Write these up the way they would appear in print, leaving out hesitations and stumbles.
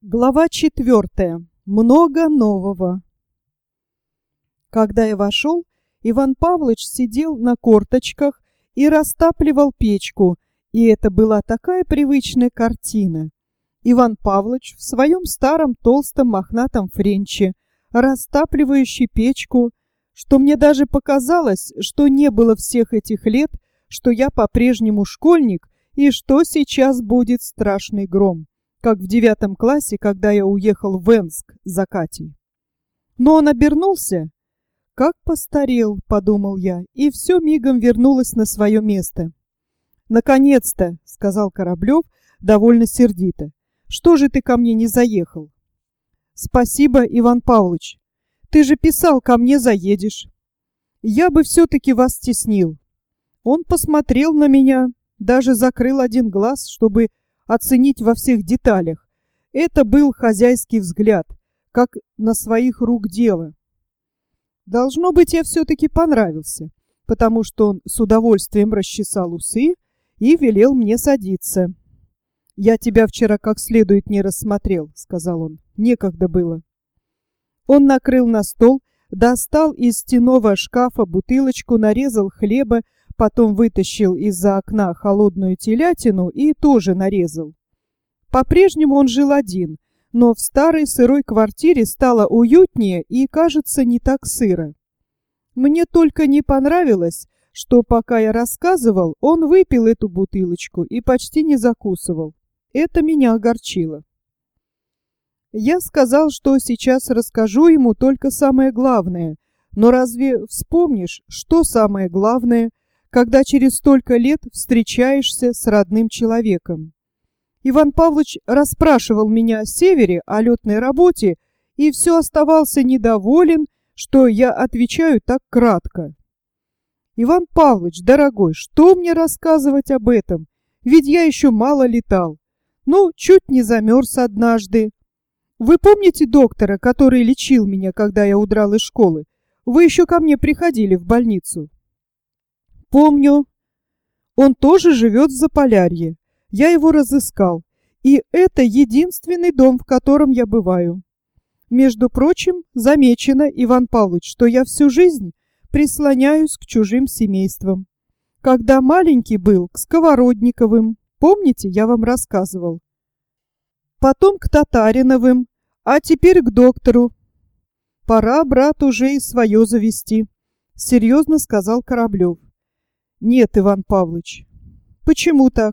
Глава 4. Много нового. Когда я вошел, Иван Павлович сидел на корточках и растапливал печку, и это была такая привычная картина. Иван Павлович в своем старом толстом мохнатом френче, растапливающий печку, что мне даже показалось, что не было всех этих лет, что я по-прежнему школьник и что сейчас будет страшный гром, как в 9 классе, когда я уехал в Энск за Катей. Но он обернулся. «Как постарел», — подумал я, и все мигом вернулось на свое место. «Наконец-то», — сказал Кораблев довольно сердито. «Что же ты ко мне не заехал?» «Спасибо, Иван Павлович. Ты же писал, ко мне заедешь. Я бы все-таки вас стеснил». Он посмотрел на меня, даже закрыл один глаз, чтобы оценить во всех деталях. Это был хозяйский взгляд, как на своих рук дело. Должно быть, я все-таки понравился, потому что он с удовольствием расчесал усы и велел мне садиться. «Я тебя вчера как следует не рассмотрел», — сказал он. «Некогда было». Он накрыл на стол, достал из стенного шкафа бутылочку, нарезал хлеба, потом вытащил из-за окна холодную телятину и тоже нарезал. По-прежнему он жил один, но в старой сырой квартире стало уютнее и, кажется, не так сыро. Мне только не понравилось, что пока я рассказывал, он выпил эту бутылочку и почти не закусывал. Это меня огорчило. Я сказал, что сейчас расскажу ему только самое главное, но разве вспомнишь, что самое главное, когда через столько лет встречаешься с родным человеком? Иван Павлович расспрашивал меня о севере, о летной работе, и все оставался недоволен, что я отвечаю так кратко. «Иван Павлович, дорогой, что мне рассказывать об этом? Ведь я еще мало летал. Ну, чуть не замерз однажды. Вы помните доктора, который лечил меня, когда я удрал из школы? Вы еще ко мне приходили в больницу». «Помню. Он тоже живет в Заполярье. Я его разыскал, и это единственный дом, в котором я бываю. Между прочим, замечено, Иван Павлович, что я всю жизнь прислоняюсь к чужим семействам. Когда маленький был, к Сковородниковым, помните, я вам рассказывал. Потом к Татариновым, а теперь к доктору. Пора, брат, уже и свое завести», — серьезно сказал Кораблев. «Нет, Иван Павлович». «Почему так?»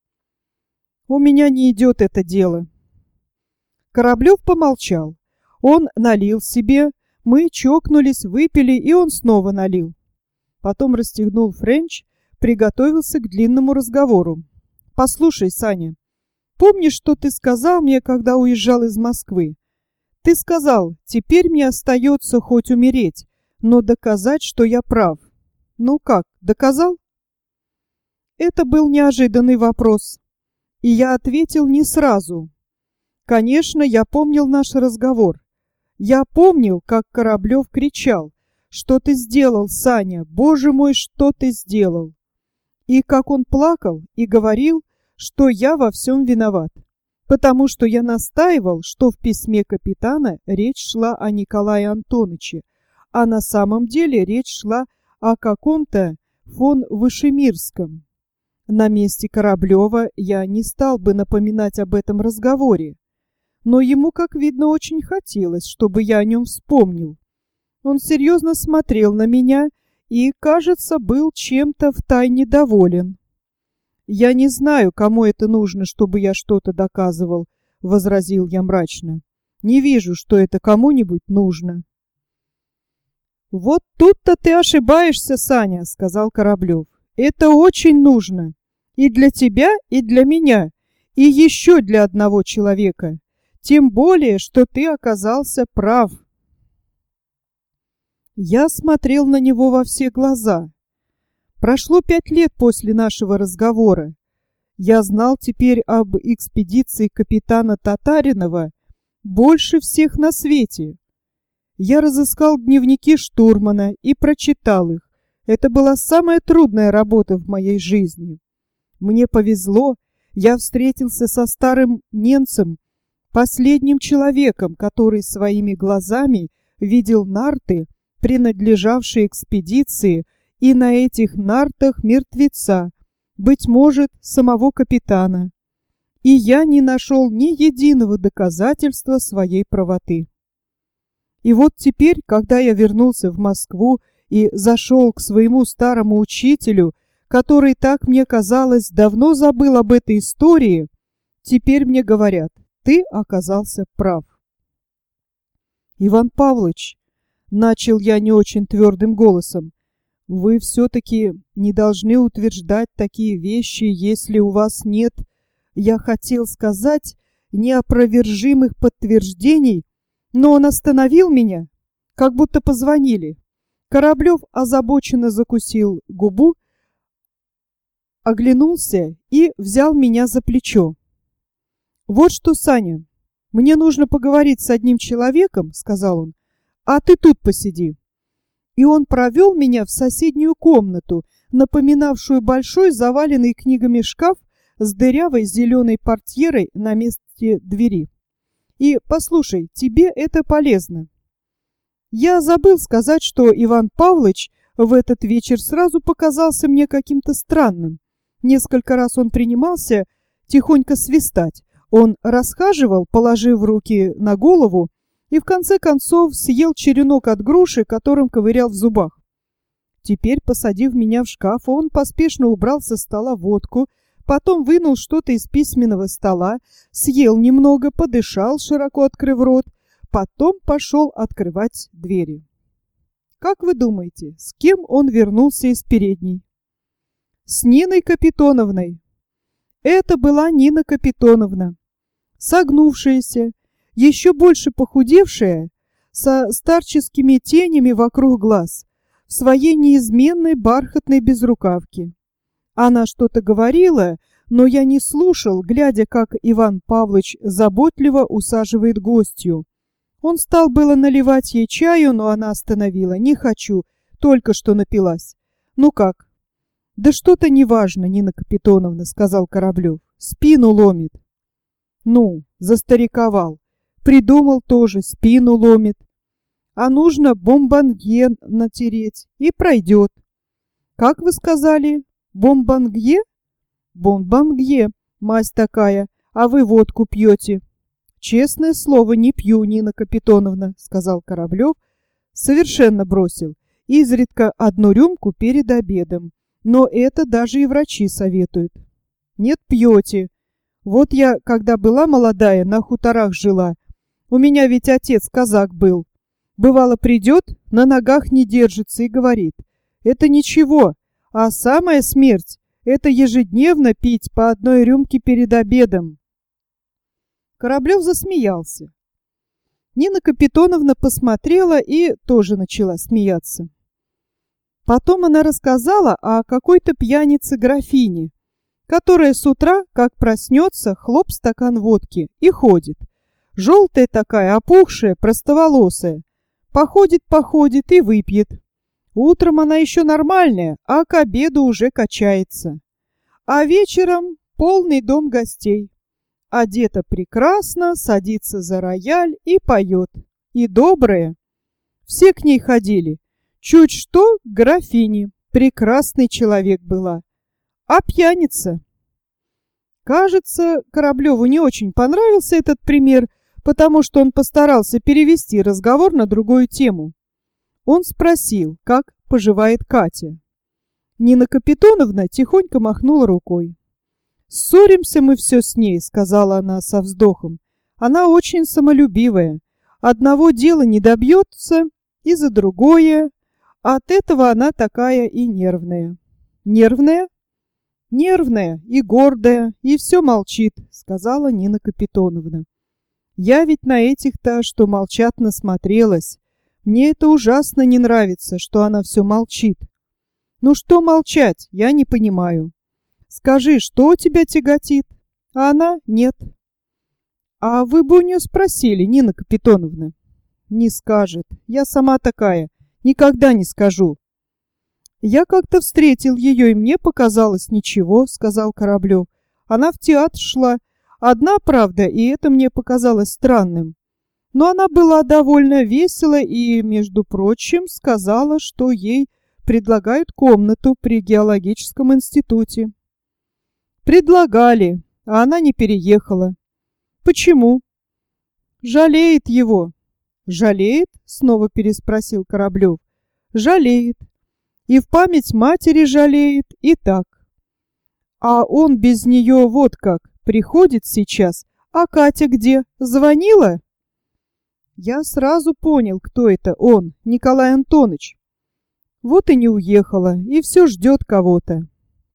«У меня не идет это дело». Кораблев помолчал. Он налил себе, мы чокнулись, выпили, и он снова налил. Потом расстегнул френч, приготовился к длинному разговору. «Послушай, Саня, помнишь, что ты сказал мне, когда уезжал из Москвы? Ты сказал, теперь мне остается хоть умереть, но доказать, что я прав. Ну как, доказал?» Это был неожиданный вопрос. И я ответил не сразу. Конечно, я помнил наш разговор. Я помнил, как Кораблев кричал: «Что ты сделал, Саня? Боже мой, что ты сделал?» И как он плакал и говорил, что я во всем виноват, потому что я настаивал, что в письме капитана речь шла о Николае Антоновиче, а на самом деле речь шла о каком-то фон Вышемирском. На месте Кораблева я не стал бы напоминать об этом разговоре, но ему, как видно, очень хотелось, чтобы я о нем вспомнил. Он серьезно смотрел на меня и, кажется, был чем-то втайне доволен. «Я не знаю, кому это нужно, чтобы я что-то доказывал», — возразил я мрачно. «Не вижу, что это кому-нибудь нужно». «Вот тут-то ты ошибаешься, Саня», — сказал Кораблев. «Это очень нужно. И для тебя, и для меня, и еще для одного человека. Тем более, что ты оказался прав». Я смотрел на него во все глаза. Прошло 5 лет после нашего разговора. Я знал теперь об экспедиции капитана Татаринова больше всех на свете. Я разыскал дневники штурмана и прочитал их. Это была самая трудная работа в моей жизни. Мне повезло, я встретился со старым немцем, последним человеком, который своими глазами видел нарты, принадлежавшие экспедиции, и на этих нартах мертвеца, быть может, самого капитана. И я не нашел ни единого доказательства своей правоты. И вот теперь, когда я вернулся в Москву и зашел к своему старому учителю, который, так мне казалось, давно забыл об этой истории, теперь мне говорят: ты оказался прав. Иван Павлович, начал я не очень твердым голосом, вы все-таки не должны утверждать такие вещи, если у вас нет, я хотел сказать, неопровержимых подтверждений, но он остановил меня, как будто позвонили. Кораблев озабоченно закусил губу, оглянулся и взял меня за плечо. «Вот что, Саня, мне нужно поговорить с одним человеком», — сказал он, — «а ты тут посиди». И он провел меня в соседнюю комнату, напоминавшую большой заваленный книгами шкаф с дырявой зеленой портьерой на месте двери. «И послушай, тебе это полезно». Я забыл сказать, что Иван Павлович в этот вечер сразу показался мне каким-то странным. Несколько раз он принимался тихонько свистать. Он расхаживал, положив руки на голову, и в конце концов съел черенок от груши, которым ковырял в зубах. Теперь, посадив меня в шкаф, он поспешно убрал со стола водку, потом вынул что-то из письменного стола, съел немного, подышал, широко открыв рот, потом пошел открывать двери. Как вы думаете, с кем он вернулся из передней? С Ниной Капитоновной. Это была Нина Капитоновна, согнувшаяся, еще больше похудевшая, со старческими тенями вокруг глаз, в своей неизменной бархатной безрукавке. Она что-то говорила, но я не слушал, глядя, как Иван Павлович заботливо усаживает гостью. Он стал было наливать ей чаю, но она остановила. «Не хочу, только что напилась». «Ну как?» «Да что-то неважно, Нина Капитоновна», — сказал Кораблев. «Спину ломит». «Ну, застариковал. Придумал тоже, спину ломит. А нужно бомбангье натереть, и пройдет». «Как вы сказали? Бомбангье?» «Бомбангье, мазь такая, а вы водку пьете». «Честное слово, не пью, Нина Капитоновна», — сказал Кораблев. «Совершенно бросил. Изредка одну рюмку перед обедом. Но это даже и врачи советуют». «Нет, пьете. Вот я, когда была молодая, на хуторах жила. У меня ведь отец казак был. Бывало, придет, на ногах не держится и говорит: это ничего, а самая смерть — это ежедневно пить по одной рюмке перед обедом». Кораблев засмеялся. Нина Капитоновна посмотрела и тоже начала смеяться. Потом она рассказала о какой-то пьянице-графине, которая с утра, как проснется, хлоп стакан водки и ходит. Желтая такая, опухшая, простоволосая. Походит и выпьет. Утром она еще нормальная, а к обеду уже качается. А вечером полный дом гостей. Одета прекрасно, садится за рояль и поет. И добрая. Все к ней ходили. Чуть что к графине. Прекрасный человек была. А пьяница? Кажется, Кораблеву не очень понравился этот пример, потому что он постарался перевести разговор на другую тему. Он спросил, как поживает Катя. Нина Капитоновна тихонько махнула рукой. «Ссоримся мы все с ней», — сказала она со вздохом. «Она очень самолюбивая. Одного дела не добьется, и за другое. От этого она такая и нервная». «Нервная?» «Нервная и гордая, и все молчит», — сказала Нина Капитоновна. «Я ведь на этих-то, что молчат, насмотрелась. Мне это ужасно не нравится, что она все молчит». «Ну что молчать, я не понимаю. Скажи, что тебя тяготит?» А она — нет. «А вы бы у нее спросили, Нина Капитоновна». «Не скажет. Я сама такая. Никогда не скажу». «Я как-то встретил ее, и мне показалось ничего», — сказал Кораблев. «Она в театр шла, Одна правда, и это мне показалось странным. Но она была довольно весела и, между прочим, сказала, что ей предлагают комнату при геологическом институте. Предлагали, а она не переехала. Почему? Жалеет его. Жалеет? Снова переспросил Кораблев. Жалеет. И в память матери жалеет, и так. А он без нее вот как, приходит сейчас. А Катя где? Звонила? Я сразу понял, кто это он, Николай Антонович. Вот и не уехала, и все ждет кого-то.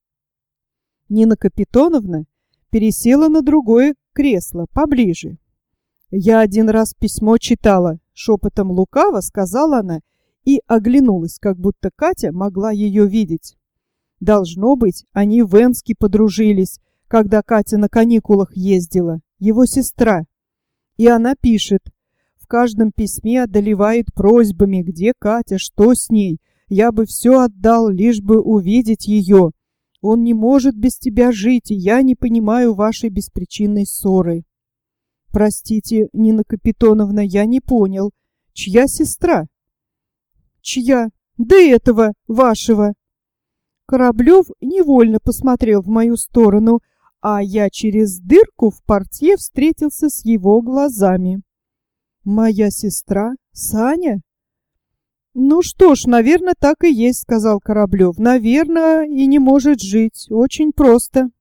Нина Капитоновна пересела на другое кресло, поближе. Я один раз письмо читала, шепотом лукаво сказала она и оглянулась, как будто Катя могла ее видеть. Должно быть, они в Энске подружились, когда Катя на каникулах ездила, его сестра. И она пишет, в каждом письме одолевает просьбами, где Катя, что с ней. Я бы все отдал, лишь бы увидеть ее. Он не может без тебя жить, и я не понимаю вашей беспричинной ссоры. Простите, Нина Капитоновна, я не понял. Чья сестра? Чья? Да этого, вашего. Кораблев невольно посмотрел в мою сторону, а я через дырку в портье встретился с его глазами. Моя сестра? Саня? Ну что ж, наверное, так и есть, сказал Кораблев. Наверное, и не может жить. Очень просто.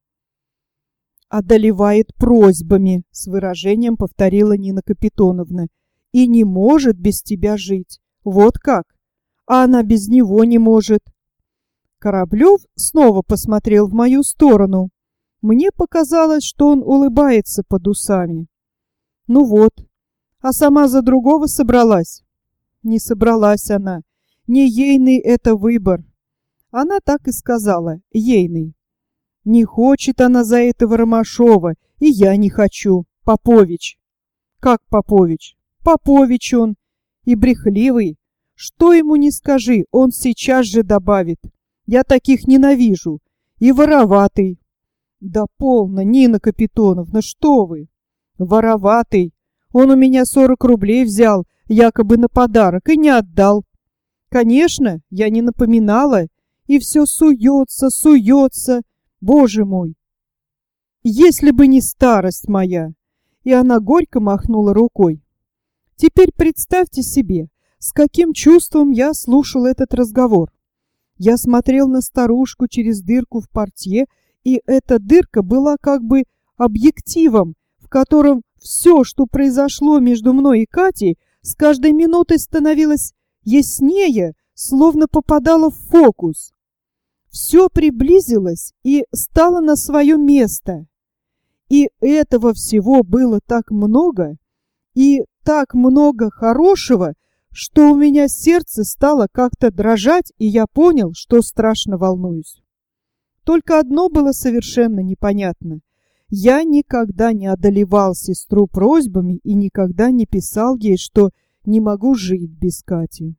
Одолевает просьбами, с выражением повторила Нина Капитоновна. И не может без тебя жить. Вот как? А она без него не может. Кораблев снова посмотрел в мою сторону. Мне показалось, что он улыбается под усами. Ну вот, а сама за другого собралась. Не собралась она. Не ейный это выбор. Она так и сказала, ейный. Не хочет она за этого Ромашова, и я не хочу. Попович. Как Попович? Попович он. И брехливый. Что ему не скажи, он сейчас же добавит. Я таких ненавижу. И вороватый. Да полно, Нина Капитоновна, что вы? Вороватый. Он у меня 40 рублей взял, якобы на подарок, и не отдал. Конечно, я не напоминала, и все суется, суется. Боже мой! Если бы не старость моя! И она горько махнула рукой. Теперь представьте себе, с каким чувством я слушал этот разговор. Я смотрел на старушку через дырку в портье, и эта дырка была как бы объективом, в котором все, что произошло между мной и Катей, с каждой минутой становилось яснее, словно попадало в фокус. Все приблизилось и стало на свое место. И этого всего было так много, и так много хорошего, что у меня сердце стало как-то дрожать, и я понял, что страшно волнуюсь. Только одно было совершенно непонятно. Я никогда не одолевал сестру просьбами и никогда не писал ей, что не могу жить без Кати.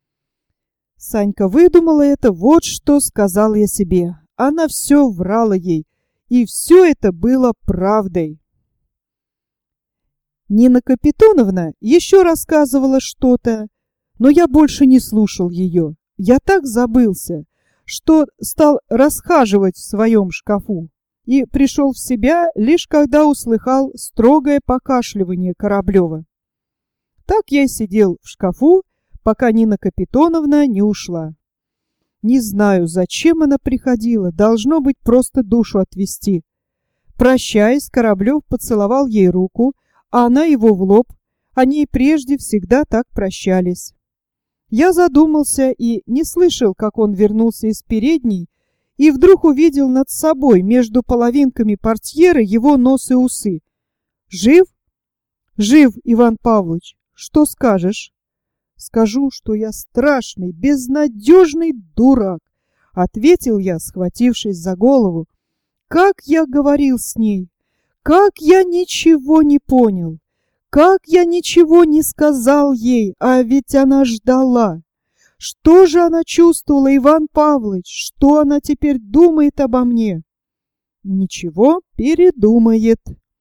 Санька выдумала это, вот что сказал я себе. Она все врала ей, и все это было правдой. Нина Капитоновна еще рассказывала что-то, но я больше не слушал ее. Я так забылся, что стал расхаживать в своем шкафу и пришел в себя лишь когда услыхал строгое покашливание Кораблева. Так я и сидел в шкафу, пока Нина Капитоновна не ушла. Не знаю, зачем она приходила, должно быть, просто душу отвести. Прощаясь, Кораблев поцеловал ей руку, а она его в лоб. Они и прежде всегда так прощались. Я задумался и не слышал, как он вернулся из передней, и вдруг увидел над собой между половинками портьеры его нос и усы. «Жив?» «Жив, Иван Павлович. Что скажешь?» «Скажу, что я страшный, безнадежный дурак», — ответил я, схватившись за голову. «Как я говорил с ней! Как я ничего не понял! Как я ничего не сказал ей, а ведь она ждала! Что же она чувствовала, Иван Павлович? Что она теперь думает обо мне?» «Ничего, передумает».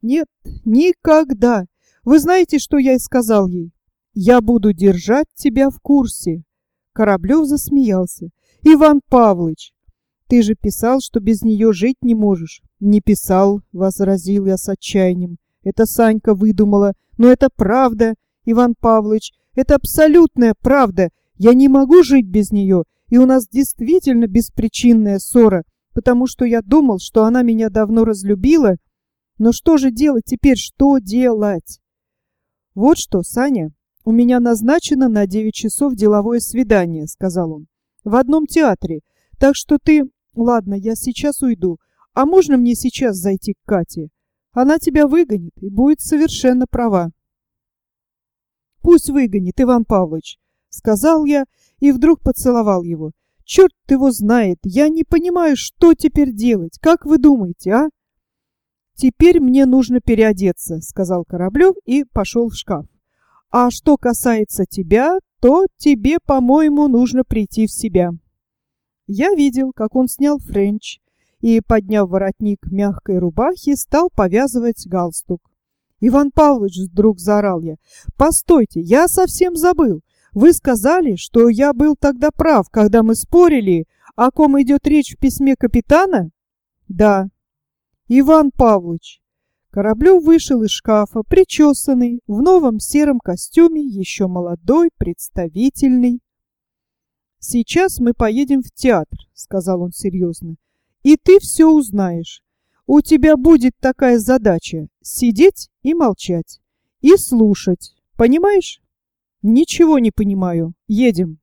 Нет, никогда. Вы знаете, что я и сказал ей? Я буду держать тебя в курсе. Кораблев засмеялся. Иван Павлович, ты же писал, что без нее жить не можешь. Не писал, возразил я с отчаянием. Это Санька выдумала, но это правда, Иван Павлович, это абсолютная правда. Я не могу жить без нее, и у нас действительно беспричинная ссора, потому что я думал, что она меня давно разлюбила. Но что же делать теперь, что делать? Вот что, Саня, у меня назначено на 9 часов деловое свидание, сказал он, в одном театре, так что ты... Ладно, я сейчас уйду. А можно мне сейчас зайти к Кате? Она тебя выгонит и будет совершенно права. Пусть выгонит, Иван Павлович, сказал я и вдруг поцеловал его. Черт его знает, я не понимаю, что теперь делать. Как вы думаете, а? Теперь мне нужно переодеться, сказал Кораблев и пошел в шкаф. А что касается тебя, то тебе, по-моему, нужно прийти в себя. Я видел, как он снял френч и, подняв воротник мягкой рубахи, стал повязывать галстук. «Иван Павлович!» — вдруг заорал я. «Постойте, я совсем забыл. Вы сказали, что я был тогда прав, когда мы спорили, о ком идет речь в письме капитана?» «Да». «Иван Павлович!» Кораблев вышел из шкафа, причесанный, в новом сером костюме, еще молодой, представительный. «Сейчас мы поедем в театр», — сказал он серьезно, — «и ты все узнаешь. У тебя будет такая задача — сидеть и молчать, и слушать. Понимаешь?» «Ничего не понимаю. Едем».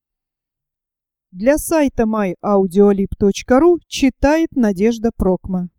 Для сайта myaudiolib.ru читает Надежда Прокма.